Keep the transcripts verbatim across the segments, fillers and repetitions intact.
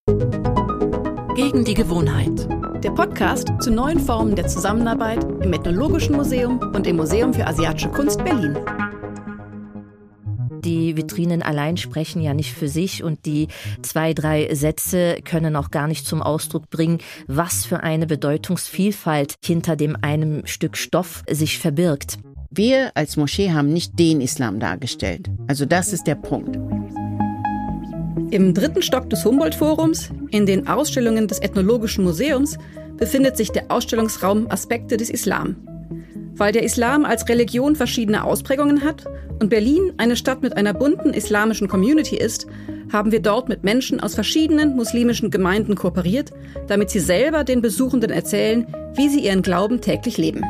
Gegen die Gewohnheit. Der Podcast zu neuen Formen der Zusammenarbeit im Ethnologischen Museum und im Museum für Asiatische Kunst Berlin. Die Vitrinen allein sprechen ja nicht für sich und die zwei, drei Sätze können auch gar nicht zum Ausdruck bringen, was für eine Bedeutungsvielfalt hinter dem einem Stück Stoff sich verbirgt. Wir als Moschee haben nicht den Islam dargestellt. Also das ist der Punkt. Im dritten Stock des Humboldt-Forums, in den Ausstellungen des Ethnologischen Museums, befindet sich der Ausstellungsraum Aspekte des Islam. Weil der Islam als Religion verschiedene Ausprägungen hat und Berlin eine Stadt mit einer bunten islamischen Community ist, haben wir dort mit Menschen aus verschiedenen muslimischen Gemeinden kooperiert, damit sie selber den Besuchenden erzählen, wie sie ihren Glauben täglich leben.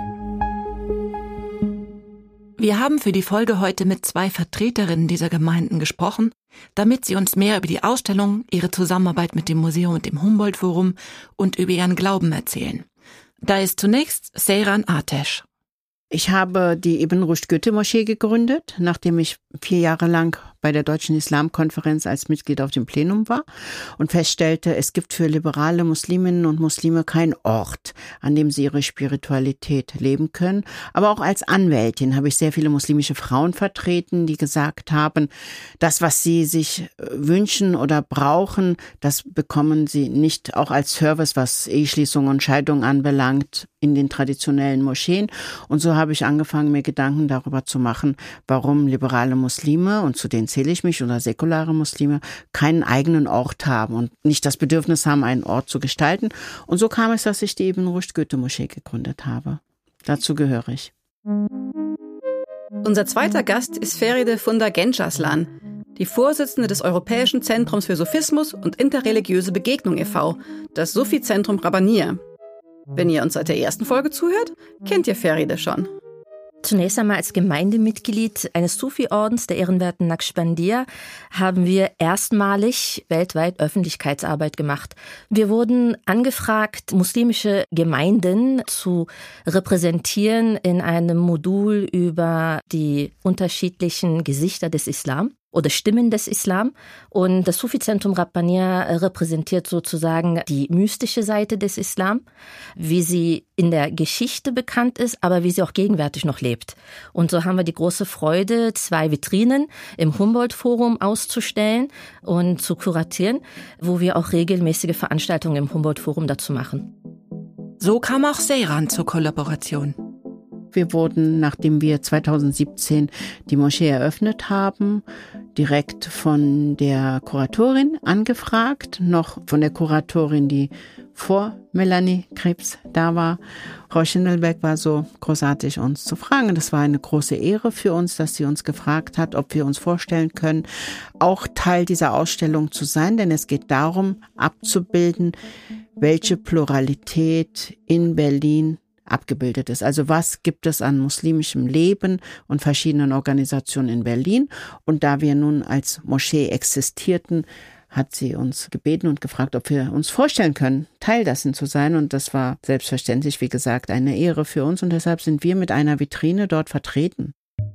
Wir haben für die Folge heute mit zwei Vertreterinnen dieser Gemeinden gesprochen, damit sie uns mehr über die Ausstellung, ihre Zusammenarbeit mit dem Museum und dem Humboldt-Forum und über ihren Glauben erzählen. Da ist zunächst Seyran Atesh. Ich habe die Ibn Rushd Goethe-Moschee gegründet, nachdem ich vier Jahre lang bei der Deutschen Islamkonferenz als Mitglied auf dem Plenum war und feststellte, es gibt für liberale Musliminnen und Muslime keinen Ort, an dem sie ihre Spiritualität leben können. Aber auch als Anwältin habe ich sehr viele muslimische Frauen vertreten, die gesagt haben, das, was sie sich wünschen oder brauchen, das bekommen sie nicht auch als Service, was Eheschließung und Scheidung anbelangt, in den traditionellen Moscheen. Und so habe ich angefangen, mir Gedanken darüber zu machen, warum liberale Muslime, und zu denen zähle ich mich, oder säkulare Muslime, keinen eigenen Ort haben und nicht das Bedürfnis haben, einen Ort zu gestalten. Und so kam es, dass ich die Ibn Rushd Goethe-Moschee gegründet habe. Dazu gehöre ich. Unser zweiter Gast ist Feride Funda Gençaslan, die Vorsitzende des Europäischen Zentrums für Sufismus und interreligiöse Begegnung e V, das Sufi-Zentrum Rabbaniya. Wenn ihr uns seit der ersten Folge zuhört, kennt ihr Feride schon. Zunächst einmal als Gemeindemitglied eines Sufi-Ordens der ehrenwerten Naqshbandiya haben wir erstmalig weltweit Öffentlichkeitsarbeit gemacht. Wir wurden angefragt, muslimische Gemeinden zu repräsentieren in einem Modul über die unterschiedlichen Gesichter des Islam oder Stimmen des Islam. Und das Sufi-Zentrum Rabbaniya repräsentiert sozusagen die mystische Seite des Islam, wie sie in der Geschichte bekannt ist, aber wie sie auch gegenwärtig noch lebt. Und so haben wir die große Freude, zwei Vitrinen im Humboldt-Forum auszustellen und zu kuratieren, wo wir auch regelmäßige Veranstaltungen im Humboldt-Forum dazu machen. So kam auch Seyran zur Kollaboration. Wir wurden, nachdem wir zweitausendsiebzehn die Moschee eröffnet haben, direkt von der Kuratorin angefragt, noch von der Kuratorin, die vor Melanie Krebs da war. Frau Schindelberg war so großartig, uns zu fragen. Das war eine große Ehre für uns, dass sie uns gefragt hat, ob wir uns vorstellen können, auch Teil dieser Ausstellung zu sein, denn es geht darum, abzubilden, welche Pluralität in Berlin abgebildet ist. Also was gibt es an muslimischem Leben und verschiedenen Organisationen in Berlin? Und da wir nun als Moschee existierten, hat sie uns gebeten und gefragt, ob wir uns vorstellen können, Teil dessen zu sein. Und das war selbstverständlich, wie gesagt, eine Ehre für uns. Und deshalb sind wir mit einer Vitrine dort vertreten.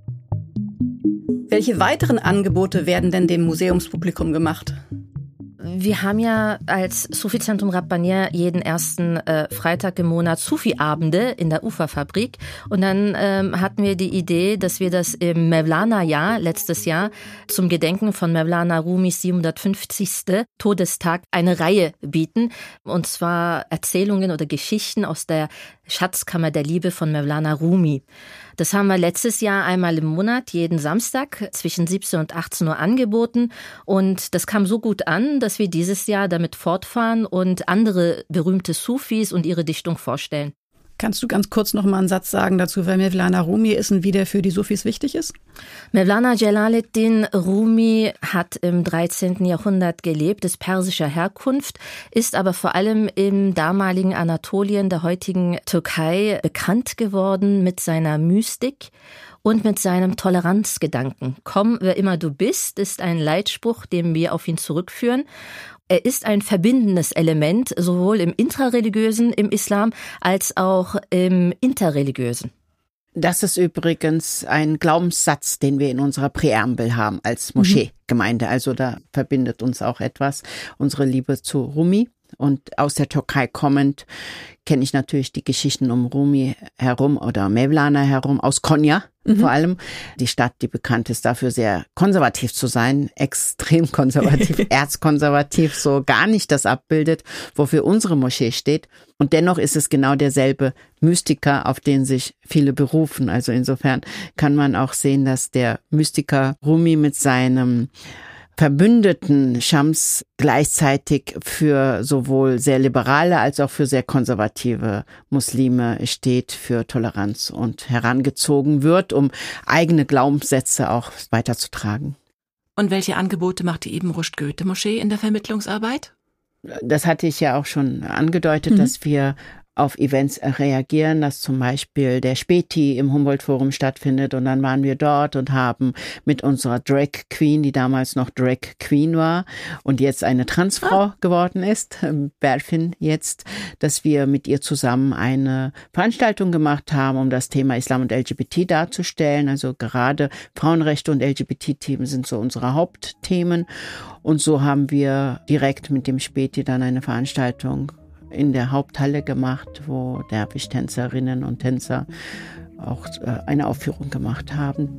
Welche weiteren Angebote werden denn dem Museumspublikum gemacht? Wir haben ja als Sufi-Zentrum Rabbaniya jeden ersten äh, Freitag im Monat Sufi-Abende in der Uferfabrik. Und dann ähm, hatten wir die Idee, dass wir das im Mevlana-Jahr, letztes Jahr, zum Gedenken von Mevlana Rumis siebenhundertfünfzigsten Todestag eine Reihe bieten. Und zwar Erzählungen oder Geschichten aus der Schatzkammer der Liebe von Mevlana Rumi. Das haben wir letztes Jahr einmal im Monat, jeden Samstag zwischen siebzehn und achtzehn Uhr angeboten. Und das kam so gut an, dass wir dieses Jahr damit fortfahren und andere berühmte Sufis und ihre Dichtung vorstellen. Kannst du ganz kurz noch mal einen Satz sagen dazu, wer Mevlana Rumi ist und wie der für die Sufis wichtig ist? Mevlana Jalaluddin Rumi hat im dreizehnten Jahrhundert gelebt, ist persischer Herkunft, ist aber vor allem im damaligen Anatolien, der heutigen Türkei, bekannt geworden mit seiner Mystik und mit seinem Toleranzgedanken. Komm, wer immer du bist, ist ein Leitspruch, den wir auf ihn zurückführen. Er ist ein verbindendes Element, sowohl im intrareligiösen, im Islam, als auch im interreligiösen. Das ist übrigens ein Glaubenssatz, den wir in unserer Präambel haben als Moscheegemeinde. Also da verbindet uns auch etwas unsere Liebe zu Rumi. Und aus der Türkei kommend kenne ich natürlich die Geschichten um Rumi herum oder Mevlana herum, aus Konya mhm. vor allem. Die Stadt, die bekannt ist dafür, sehr konservativ zu sein, extrem konservativ, erzkonservativ, so gar nicht das abbildet, wofür unsere Moschee steht. Und dennoch ist es genau derselbe Mystiker, auf den sich viele berufen. Also insofern kann man auch sehen, dass der Mystiker Rumi mit seinem Verbündeten Schams gleichzeitig für sowohl sehr liberale als auch für sehr konservative Muslime steht, für Toleranz und herangezogen wird, um eigene Glaubenssätze auch weiterzutragen. Und welche Angebote macht die Ibn Rushd Goethe-Moschee in der Vermittlungsarbeit? Das hatte ich ja auch schon angedeutet, mhm. dass wir auf Events reagieren, dass zum Beispiel der Späti im Humboldt-Forum stattfindet und dann waren wir dort und haben mit unserer Drag Queen, die damals noch Drag Queen war und jetzt eine Transfrau ah. geworden ist, Berfin jetzt, dass wir mit ihr zusammen eine Veranstaltung gemacht haben, um das Thema Islam und L G B T darzustellen. Also gerade Frauenrechte und L G B T-Themen sind so unsere Hauptthemen und so haben wir direkt mit dem Späti dann eine Veranstaltung in der Haupthalle gemacht, wo Derwisch-Tänzerinnen und Tänzer auch eine Aufführung gemacht haben.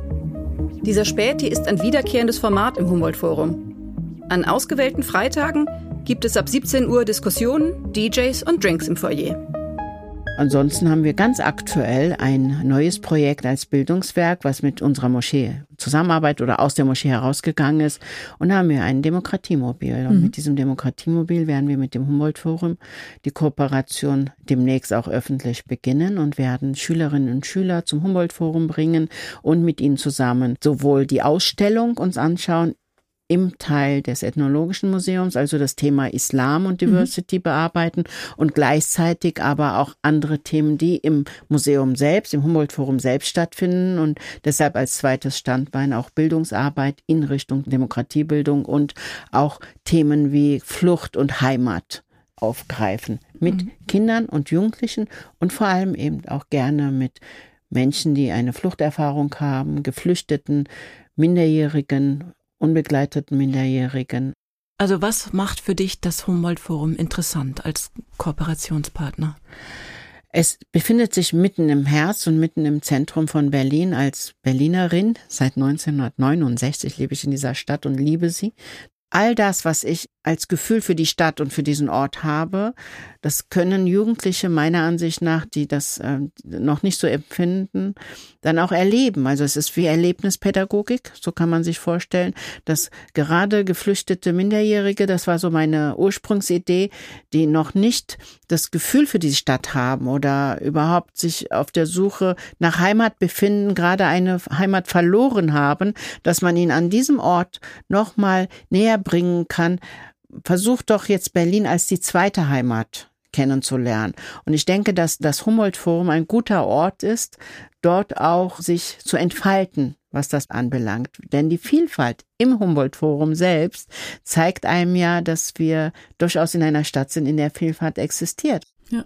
Dieser Späti ist ein wiederkehrendes Format im Humboldt-Forum. An ausgewählten Freitagen gibt es ab siebzehn Uhr Diskussionen, D Js und Drinks im Foyer. Ansonsten haben wir ganz aktuell ein neues Projekt als Bildungswerk, was mit unserer Moschee zusammenarbeitet oder aus der Moschee herausgegangen ist. Und da haben wir ein Demokratiemobil. Und mhm. mit diesem Demokratiemobil werden wir mit dem Humboldt-Forum die Kooperation demnächst auch öffentlich beginnen und werden Schülerinnen und Schüler zum Humboldt-Forum bringen und mit ihnen zusammen sowohl die Ausstellung uns anschauen, im Teil des Ethnologischen Museums, also das Thema Islam und Diversity mhm. bearbeiten und gleichzeitig aber auch andere Themen, die im Museum selbst, im Humboldt-Forum selbst stattfinden und deshalb als zweites Standbein auch Bildungsarbeit in Richtung Demokratiebildung und auch Themen wie Flucht und Heimat aufgreifen mit mhm. Kindern und Jugendlichen und vor allem eben auch gerne mit Menschen, die eine Fluchterfahrung haben, Geflüchteten, Minderjährigen, unbegleiteten Minderjährigen. Also was macht für dich das Humboldt-Forum interessant als Kooperationspartner? Es befindet sich mitten im Herz und mitten im Zentrum von Berlin. Als Berlinerin seit neunzehnhundertneunundsechzig lebe ich in dieser Stadt und liebe sie. All das, was ich als Gefühl für die Stadt und für diesen Ort habe, das können Jugendliche meiner Ansicht nach, die das äh, noch nicht so empfinden, dann auch erleben. Also es ist wie Erlebnispädagogik, so kann man sich vorstellen, dass gerade geflüchtete Minderjährige, das war so meine Ursprungsidee, die noch nicht das Gefühl für die Stadt haben oder überhaupt sich auf der Suche nach Heimat befinden, gerade eine Heimat verloren haben, dass man ihn an diesem Ort nochmal näher bringen kann. Versucht doch jetzt Berlin als die zweite Heimat kennenzulernen. Und ich denke, dass das Humboldt-Forum ein guter Ort ist, dort auch sich zu entfalten, was das anbelangt. Denn die Vielfalt im Humboldt-Forum selbst zeigt einem ja, dass wir durchaus in einer Stadt sind, in der Vielfalt existiert. Ja.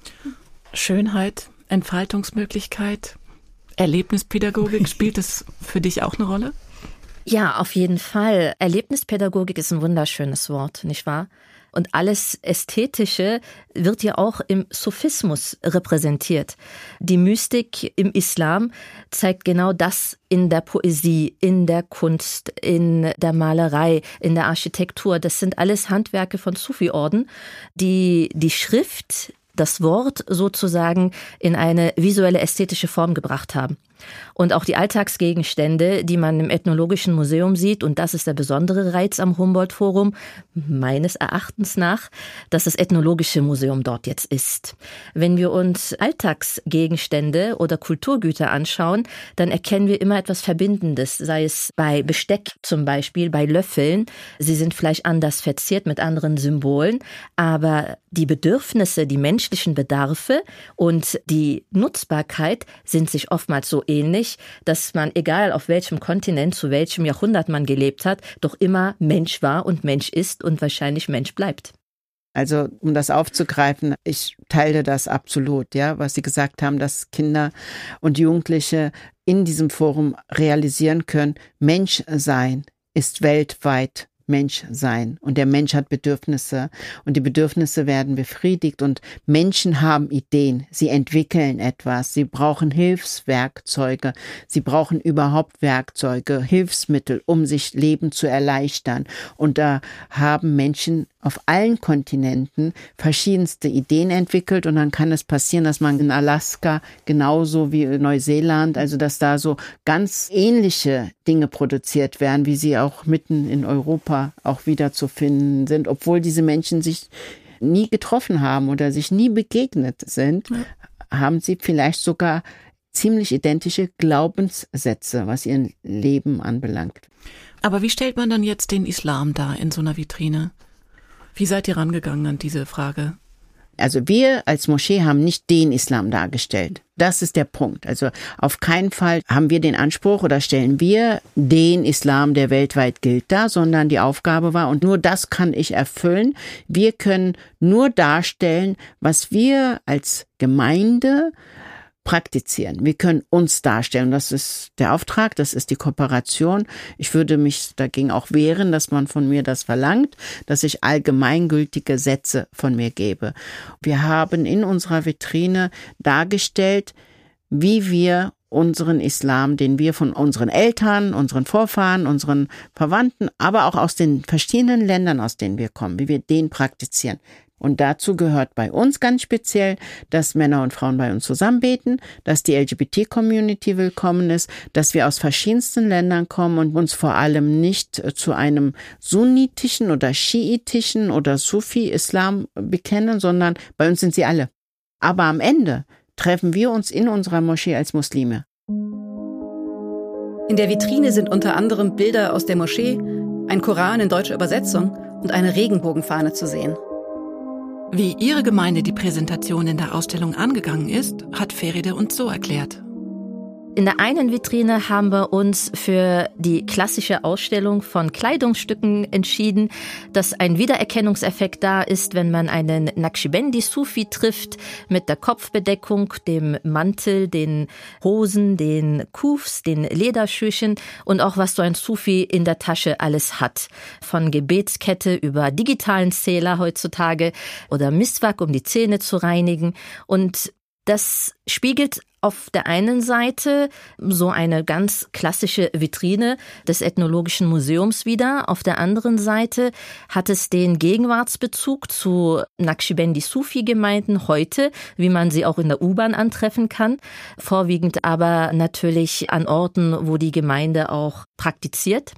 Schönheit, Entfaltungsmöglichkeit, Erlebnispädagogik, spielt das für dich auch eine Rolle? Ja, auf jeden Fall. Erlebnispädagogik ist ein wunderschönes Wort, nicht wahr? Und alles Ästhetische wird ja auch im Sufismus repräsentiert. Die Mystik im Islam zeigt genau das in der Poesie, in der Kunst, in der Malerei, in der Architektur. Das sind alles Handwerke von Sufi-Orden, die die Schrift, das Wort sozusagen in eine visuelle ästhetische Form gebracht haben. Und auch die Alltagsgegenstände, die man im Ethnologischen Museum sieht, und das ist der besondere Reiz am Humboldt-Forum, meines Erachtens nach, dass das Ethnologische Museum dort jetzt ist. Wenn wir uns Alltagsgegenstände oder Kulturgüter anschauen, dann erkennen wir immer etwas Verbindendes, sei es bei Besteck zum Beispiel, bei Löffeln. Sie sind vielleicht anders verziert mit anderen Symbolen, aber die Bedürfnisse, die menschlichen Bedarfe und die Nutzbarkeit sind sich oftmals so ähnlich, dass man, egal auf welchem Kontinent, zu welchem Jahrhundert man gelebt hat, doch immer Mensch war und Mensch ist und wahrscheinlich Mensch bleibt. Also um das aufzugreifen, ich teile das absolut, ja, was Sie gesagt haben, dass Kinder und Jugendliche in diesem Forum realisieren können, Menschsein ist weltweit Menschsein und der Mensch hat Bedürfnisse und die Bedürfnisse werden befriedigt und Menschen haben Ideen, sie entwickeln etwas, sie brauchen Hilfswerkzeuge, sie brauchen überhaupt Werkzeuge, Hilfsmittel, um sich Leben zu erleichtern und da haben Menschen auf allen Kontinenten verschiedenste Ideen entwickelt und dann kann es passieren, dass man in Alaska genauso wie in Neuseeland, also dass da so ganz ähnliche Dinge produziert werden, wie sie auch mitten in Europa auch wieder zu finden sind, obwohl diese Menschen sich nie getroffen haben oder sich nie begegnet sind, ja. haben sie vielleicht sogar ziemlich identische Glaubenssätze, was ihr Leben anbelangt. Aber wie stellt man dann jetzt den Islam dar in so einer Vitrine? Wie seid ihr rangegangen an diese Frage? Also wir als Moschee haben nicht den Islam dargestellt. Das ist der Punkt. Also auf keinen Fall haben wir den Anspruch oder stellen wir den Islam, der weltweit gilt, dar, sondern die Aufgabe war, und nur das kann ich erfüllen, wir können nur darstellen, was wir als Gemeinde praktizieren. Wir können uns darstellen. Das ist der Auftrag, das ist die Kooperation. Ich würde mich dagegen auch wehren, dass man von mir das verlangt, dass ich allgemeingültige Sätze von mir gebe. Wir haben in unserer Vitrine dargestellt, wie wir unseren Islam, den wir von unseren Eltern, unseren Vorfahren, unseren Verwandten, aber auch aus den verschiedenen Ländern, aus denen wir kommen, wie wir den praktizieren. Und dazu gehört bei uns ganz speziell, dass Männer und Frauen bei uns zusammen beten, dass die L G B T-Community willkommen ist, dass wir aus verschiedensten Ländern kommen und uns vor allem nicht zu einem sunnitischen oder schiitischen oder Sufi-Islam bekennen, sondern bei uns sind sie alle. Aber am Ende treffen wir uns in unserer Moschee als Muslime. In der Vitrine sind unter anderem Bilder aus der Moschee, ein Koran in deutscher Übersetzung und eine Regenbogenfahne zu sehen. Wie Ihre Gemeinde die Präsentation in der Ausstellung angegangen ist, hat Feride uns so erklärt. In der einen Vitrine haben wir uns für die klassische Ausstellung von Kleidungsstücken entschieden, dass ein Wiedererkennungseffekt da ist, wenn man einen Naqshbandi-Sufi trifft, mit der Kopfbedeckung, dem Mantel, den Hosen, den Kufs, den Lederschüchen und auch was so ein Sufi in der Tasche alles hat. Von Gebetskette über digitalen Zähler heutzutage oder Miswak, um die Zähne zu reinigen. Und das spiegelt auf der einen Seite so eine ganz klassische Vitrine des Ethnologischen Museums wider. Auf der anderen Seite hat es den Gegenwartsbezug zu Naqshbandi-Sufi-Gemeinden heute, wie man sie auch in der U-Bahn antreffen kann. Vorwiegend aber natürlich an Orten, wo die Gemeinde auch praktiziert.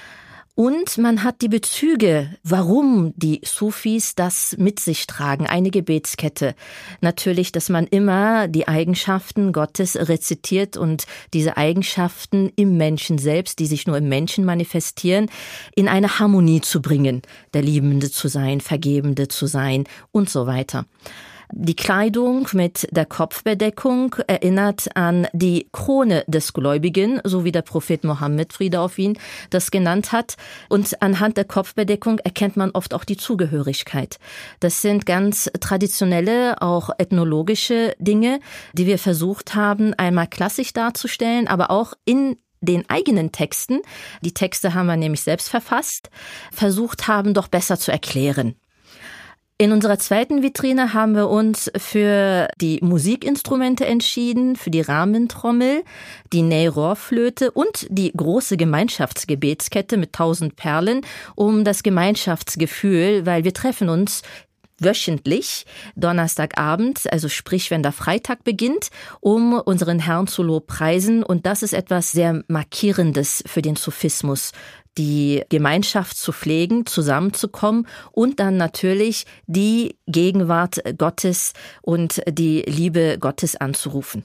Und man hat die Bezüge, warum die Sufis das mit sich tragen, eine Gebetskette. Natürlich, dass man immer die Eigenschaften Gottes rezitiert und diese Eigenschaften im Menschen selbst, die sich nur im Menschen manifestieren, in eine Harmonie zu bringen, der Liebende zu sein, Vergebende zu sein und so weiter. Die Kleidung mit der Kopfbedeckung erinnert an die Krone des Gläubigen, so wie der Prophet Mohammed, Friede auf ihn, das genannt hat. Und anhand der Kopfbedeckung erkennt man oft auch die Zugehörigkeit. Das sind ganz traditionelle, auch ethnologische Dinge, die wir versucht haben, einmal klassisch darzustellen, aber auch in den eigenen Texten, die Texte haben wir nämlich selbst verfasst, versucht haben, doch besser zu erklären. In unserer zweiten Vitrine haben wir uns für die Musikinstrumente entschieden, für die Rahmentrommel, die Ney-Rohrflöte und die große Gemeinschaftsgebetskette mit tausend Perlen, um das Gemeinschaftsgefühl, weil wir treffen uns wöchentlich, Donnerstagabend, also sprich, wenn der Freitag beginnt, um unseren Herrn zu lobpreisen. Und das ist etwas sehr Markierendes für den Sufismus, die Gemeinschaft zu pflegen, zusammenzukommen und dann natürlich die Gegenwart Gottes und die Liebe Gottes anzurufen.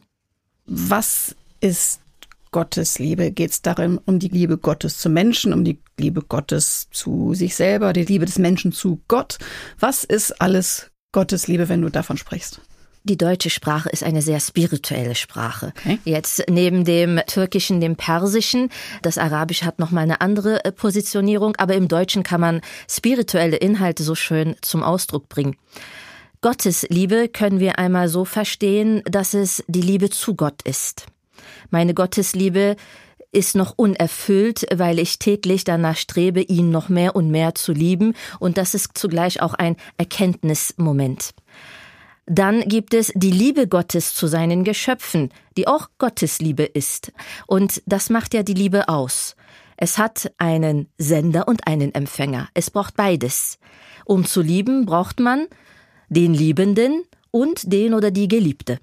Was ist Gottes Liebe? Geht es darum, um die Liebe Gottes zu Menschen, um die Liebe Gottes zu sich selber, die Liebe des Menschen zu Gott? Was ist alles Gottes Liebe, wenn du davon sprichst? Die deutsche Sprache ist eine sehr spirituelle Sprache. Okay. Jetzt neben dem Türkischen, dem Persischen, das Arabische hat nochmal eine andere Positionierung, aber im Deutschen kann man spirituelle Inhalte so schön zum Ausdruck bringen. Gottes Liebe können wir einmal so verstehen, dass es die Liebe zu Gott ist. Meine Gottesliebe ist noch unerfüllt, weil ich täglich danach strebe, ihn noch mehr und mehr zu lieben, und das ist zugleich auch ein Erkenntnismoment. Dann gibt es die Liebe Gottes zu seinen Geschöpfen, die auch Gottes Liebe ist. Und das macht ja die Liebe aus. Es hat einen Sender und einen Empfänger. Es braucht beides. Um zu lieben, braucht man den Liebenden und den oder die Geliebte.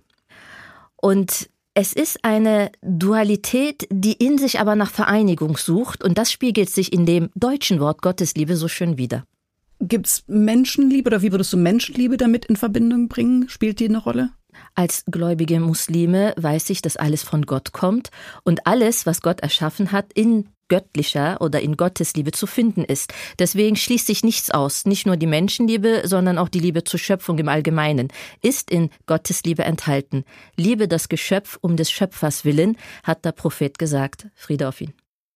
Und es ist eine Dualität, die in sich aber nach Vereinigung sucht, und das spiegelt sich in dem deutschen Wort Gottesliebe so schön wider. Gibt's Menschenliebe oder wie würdest du Menschenliebe damit in Verbindung bringen? Spielt die eine Rolle? Als gläubige Muslime weiß ich, dass alles von Gott kommt und alles, was Gott erschaffen hat, in göttlicher oder in Gottesliebe zu finden ist. Deswegen schließt sich nichts aus. Nicht nur die Menschenliebe, sondern auch die Liebe zur Schöpfung im Allgemeinen ist in Gottesliebe enthalten. Liebe das Geschöpf um des Schöpfers willen, hat der Prophet gesagt. Friede auf ihn.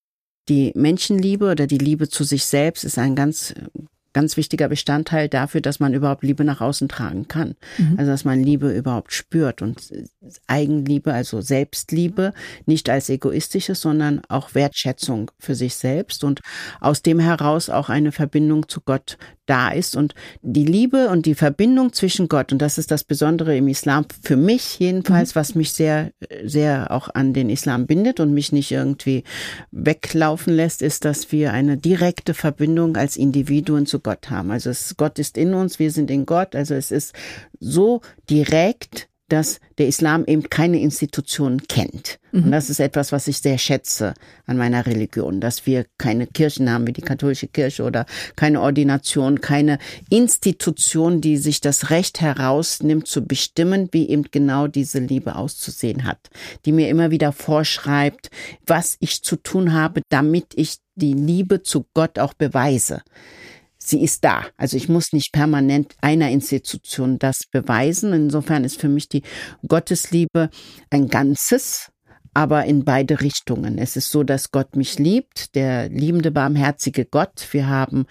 Die Menschenliebe oder die Liebe zu sich selbst ist ein ganz ganz wichtiger Bestandteil dafür, dass man überhaupt Liebe nach außen tragen kann. Mhm. Also, dass man Liebe überhaupt spürt und Eigenliebe, also Selbstliebe, nicht als egoistisches, sondern auch Wertschätzung für sich selbst und aus dem heraus auch eine Verbindung zu Gott da ist. Und die Liebe und die Verbindung zwischen Gott, und das ist das Besondere im Islam, für mich jedenfalls, was mich sehr, sehr auch an den Islam bindet und mich nicht irgendwie weglaufen lässt, ist, dass wir eine direkte Verbindung als Individuen zu Gott haben. Also es, Gott ist in uns, wir sind in Gott. Also es ist so direkt, dass der Islam eben keine Institutionen kennt. Mhm. Und das ist etwas, was ich sehr schätze an meiner Religion, dass wir keine Kirchen haben wie die katholische Kirche oder keine Ordination, keine Institution, die sich das Recht herausnimmt zu bestimmen, wie eben genau diese Liebe auszusehen hat, die mir immer wieder vorschreibt, was ich zu tun habe, damit ich die Liebe zu Gott auch beweise. Sie ist da. Also ich muss nicht permanent einer Institution das beweisen. Insofern ist für mich die Gottesliebe ein Ganzes, aber in beide Richtungen. Es ist so, dass Gott mich liebt, der liebende, barmherzige Gott. Wir haben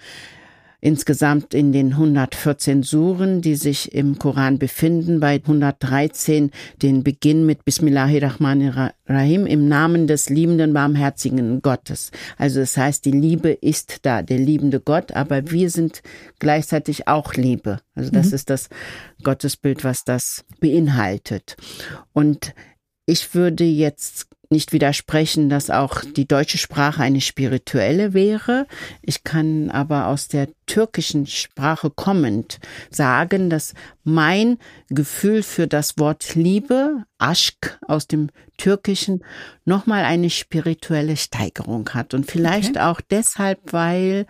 insgesamt in den hundertvierzehn Suren, die sich im Koran befinden, bei hundertdreizehn den Beginn mit Bismillahirrahmanirrahim, im Namen des liebenden, barmherzigen Gottes. Also das heißt, die Liebe ist da, der liebende Gott, aber wir sind gleichzeitig auch Liebe. Also das mhm. ist das Gottesbild, was das beinhaltet. Und ich würde jetzt nicht widersprechen, dass auch die deutsche Sprache eine spirituelle wäre. Ich kann aber aus der türkischen Sprache kommend sagen, dass mein Gefühl für das Wort Liebe, Aşk aus dem Türkischen, nochmal eine spirituelle Steigerung hat. Und vielleicht okay. auch deshalb, weil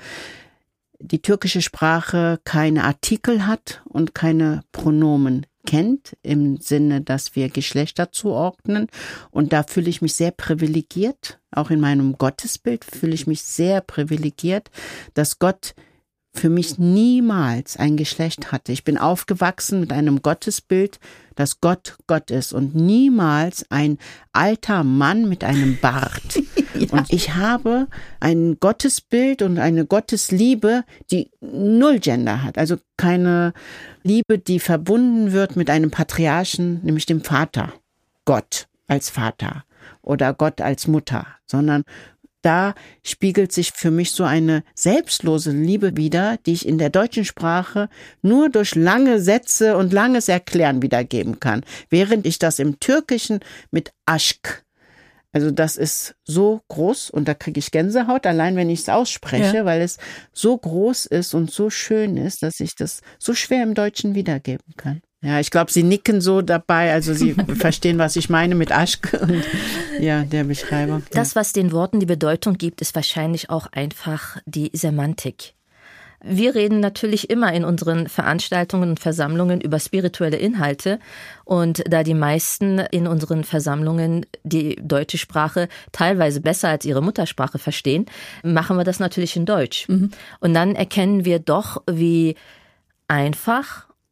die türkische Sprache keine Artikel hat und keine Pronomen kennt, im Sinne, dass wir Geschlechter zuordnen. Und da fühle ich mich sehr privilegiert. Auch in meinem Gottesbild fühle ich mich sehr privilegiert, dass Gott für mich niemals ein Geschlecht hatte. Ich bin aufgewachsen mit einem Gottesbild, dass Gott Gott ist und niemals ein alter Mann mit einem Bart. Ja. Und ich habe ein Gottesbild und eine Gottesliebe, die null Gender hat. Also keine Liebe, die verbunden wird mit einem Patriarchen, nämlich dem Vater. Gott als Vater oder Gott als Mutter, sondern da spiegelt sich für mich so eine selbstlose Liebe wider, die ich in der deutschen Sprache nur durch lange Sätze und langes Erklären wiedergeben kann, während ich das im Türkischen mit Aşk, also das ist so groß und da kriege ich Gänsehaut, allein wenn ich es ausspreche, ja. weil es so groß ist und so schön ist, dass ich das so schwer im Deutschen wiedergeben kann. Ja, ich glaube, Sie nicken so dabei, also Sie verstehen, was ich meine mit Aşk und ja, der Beschreibung. Ja. Das, was den Worten die Bedeutung gibt, ist wahrscheinlich auch einfach die Semantik. Wir reden natürlich immer in unseren Veranstaltungen und Versammlungen über spirituelle Inhalte und da die meisten in unseren Versammlungen die deutsche Sprache teilweise besser als ihre Muttersprache verstehen, machen wir das natürlich in Deutsch. Mhm. Und dann erkennen wir doch, wie einfach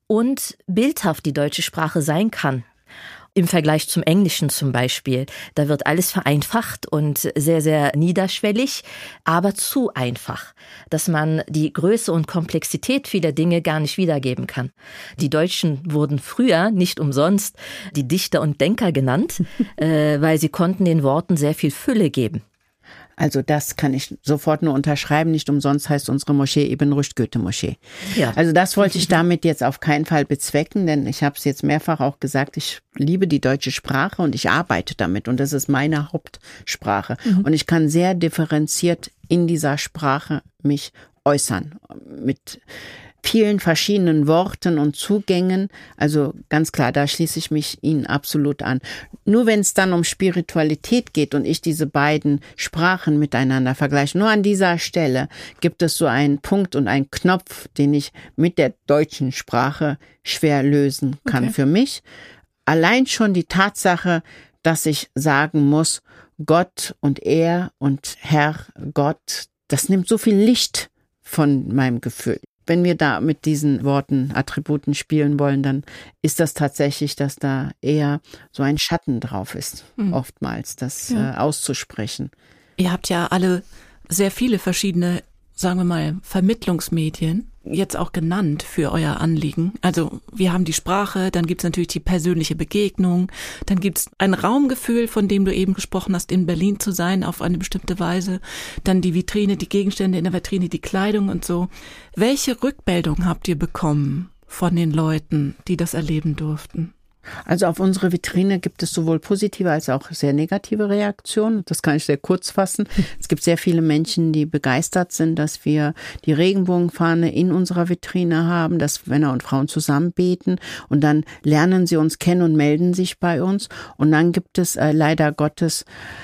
und bildhaft die deutsche Sprache sein kann. Im Vergleich zum Englischen zum Beispiel. Da wird alles vereinfacht und sehr, sehr niederschwellig, aber zu einfach, dass man die Größe und Komplexität vieler Dinge gar nicht wiedergeben kann. Die Deutschen wurden früher nicht umsonst die Dichter und Denker genannt, äh, weil sie konnten den Worten sehr viel Fülle geben. Also das kann ich sofort nur unterschreiben. Nicht umsonst heißt unsere Moschee Ibn Rushd Goethe-Moschee. Ja. Also das wollte ich damit jetzt auf keinen Fall bezwecken, denn ich habe es jetzt mehrfach auch gesagt, ich liebe die deutsche Sprache und ich arbeite damit und das ist meine Hauptsprache. Mhm. Und ich kann sehr differenziert in dieser Sprache mich äußern mit vielen verschiedenen Worten und Zugängen. Also ganz klar, da schließe ich mich Ihnen absolut an. Nur wenn es dann um Spiritualität geht und ich diese beiden Sprachen miteinander vergleiche, nur an dieser Stelle gibt es so einen Punkt und einen Knopf, den ich mit der deutschen Sprache schwer lösen kann okay. für mich. Allein schon die Tatsache, dass ich sagen muss, Gott und er und Herr Gott, das nimmt so viel Licht von meinem Gefühl. Wenn wir da mit diesen Worten, Attributen spielen wollen, dann ist das tatsächlich, dass da eher so ein Schatten drauf ist, mhm. oftmals, das ja. äh, auszusprechen. Ihr habt ja alle sehr viele verschiedene, sagen wir mal, Vermittlungsmedien jetzt auch genannt für euer Anliegen. Also wir haben die Sprache, dann gibt's natürlich die persönliche Begegnung, dann gibt's ein Raumgefühl, von dem du eben gesprochen hast, in Berlin zu sein auf eine bestimmte Weise, dann die Vitrine, die Gegenstände in der Vitrine, die Kleidung und so. Welche Rückmeldung habt ihr bekommen von den Leuten, die das erleben durften? Also auf unsere Vitrine gibt es sowohl positive als auch sehr negative Reaktionen. Das kann ich sehr kurz fassen. Es gibt sehr viele Menschen, die begeistert sind, dass wir die Regenbogenfahne in unserer Vitrine haben, dass Männer und Frauen zusammen beten und dann lernen sie uns kennen und melden sich bei uns. Und dann gibt es äh, leider Gottes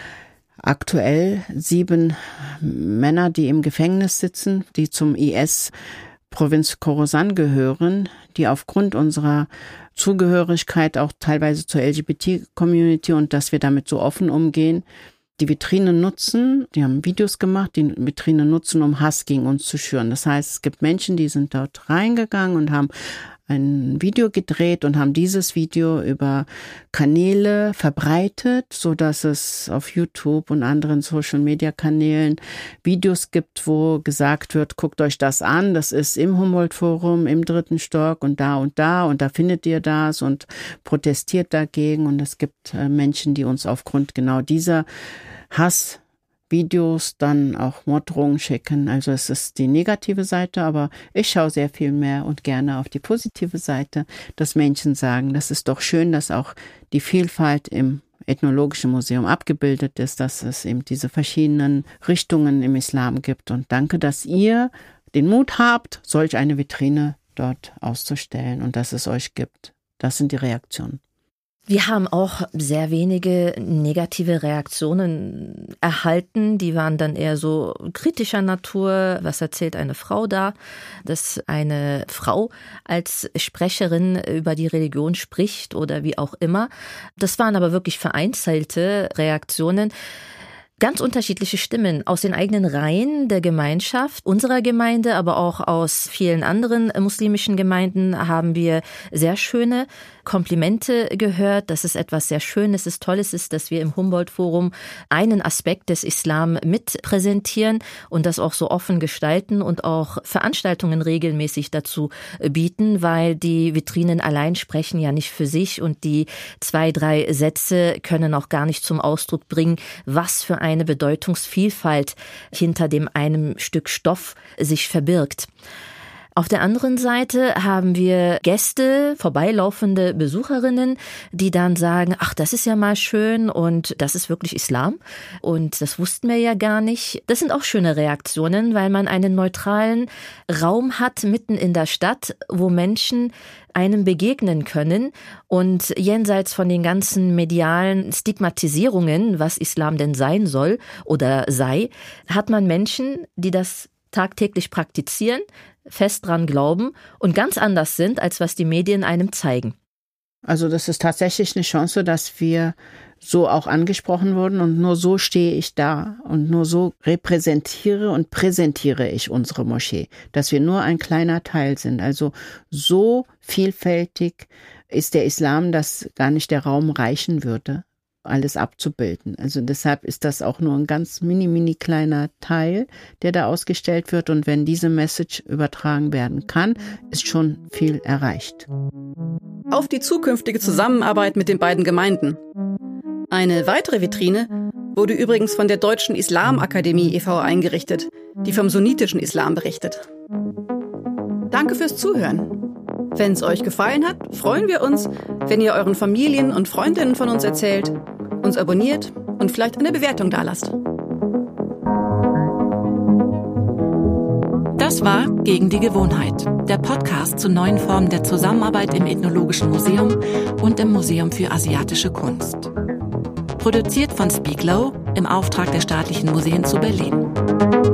aktuell sieben Männer, die im Gefängnis sitzen, die zum I S Provinz Khorasan gehören, die aufgrund unserer Zugehörigkeit auch teilweise zur L G B T-Community und dass wir damit so offen umgehen, die Vitrine nutzen, die haben Videos gemacht, die Vitrine nutzen, um Hass gegen uns zu schüren. Das heißt, es gibt Menschen, die sind dort reingegangen und haben ein Video gedreht und haben dieses Video über Kanäle verbreitet, so dass es auf YouTube und anderen Social-Media-Kanälen Videos gibt, wo gesagt wird, guckt euch das an, das ist im Humboldt-Forum, im dritten Stock und da und da und da findet ihr das und protestiert dagegen. Und es gibt äh, Menschen, die uns aufgrund genau dieser Hass Videos dann auch Morddrohungen schicken. Also es ist die negative Seite, aber ich schaue sehr viel mehr und gerne auf die positive Seite, dass Menschen sagen, das ist doch schön, dass auch die Vielfalt im Ethnologischen Museum abgebildet ist, dass es eben diese verschiedenen Richtungen im Islam gibt. Und danke, dass ihr den Mut habt, solch eine Vitrine dort auszustellen und dass es euch gibt. Das sind die Reaktionen. Wir haben auch sehr wenige negative Reaktionen erhalten. Die waren dann eher so kritischer Natur. Was erzählt eine Frau da? Dass eine Frau als Sprecherin über die Religion spricht oder wie auch immer. Das waren aber wirklich vereinzelte Reaktionen. Ganz unterschiedliche Stimmen aus den eigenen Reihen der Gemeinschaft, unserer Gemeinde, aber auch aus vielen anderen muslimischen Gemeinden haben wir sehr schöne Komplimente gehört, dass es etwas sehr Schönes ist, Tolles ist, dass wir im Humboldt-Forum einen Aspekt des Islam mit präsentieren und das auch so offen gestalten und auch Veranstaltungen regelmäßig dazu bieten, weil die Vitrinen allein sprechen ja nicht für sich und die zwei, drei Sätze können auch gar nicht zum Ausdruck bringen, was für eine Bedeutungsvielfalt hinter dem einem Stück Stoff sich verbirgt. Auf der anderen Seite haben wir Gäste, vorbeilaufende Besucherinnen, die dann sagen, ach, das ist ja mal schön und das ist wirklich Islam und das wussten wir ja gar nicht. Das sind auch schöne Reaktionen, weil man einen neutralen Raum hat mitten in der Stadt, wo Menschen einem begegnen können und jenseits von den ganzen medialen Stigmatisierungen, was Islam denn sein soll oder sei, hat man Menschen, die das tagtäglich praktizieren, fest dran glauben und ganz anders sind, als was die Medien einem zeigen. Also das ist tatsächlich eine Chance, dass wir so auch angesprochen wurden und nur so stehe ich da und nur so repräsentiere und präsentiere ich unsere Moschee, dass wir nur ein kleiner Teil sind. Also so vielfältig ist der Islam, dass gar nicht der Raum reichen würde, alles abzubilden. Also deshalb ist das auch nur ein ganz mini, mini kleiner Teil, der da ausgestellt wird. Und wenn diese Message übertragen werden kann, ist schon viel erreicht. Auf die zukünftige Zusammenarbeit mit den beiden Gemeinden. Eine weitere Vitrine wurde übrigens von der Deutschen Islamakademie e V eingerichtet, die vom sunnitischen Islam berichtet. Danke fürs Zuhören. Wenn es euch gefallen hat, freuen wir uns, wenn ihr euren Familien und Freundinnen von uns erzählt, uns abonniert und vielleicht eine Bewertung dalasst. Das war Gegen die Gewohnheit, der Podcast zu neuen Formen der Zusammenarbeit im Ethnologischen Museum und im Museum für Asiatische Kunst. Produziert von Speak Low im Auftrag der Staatlichen Museen zu Berlin.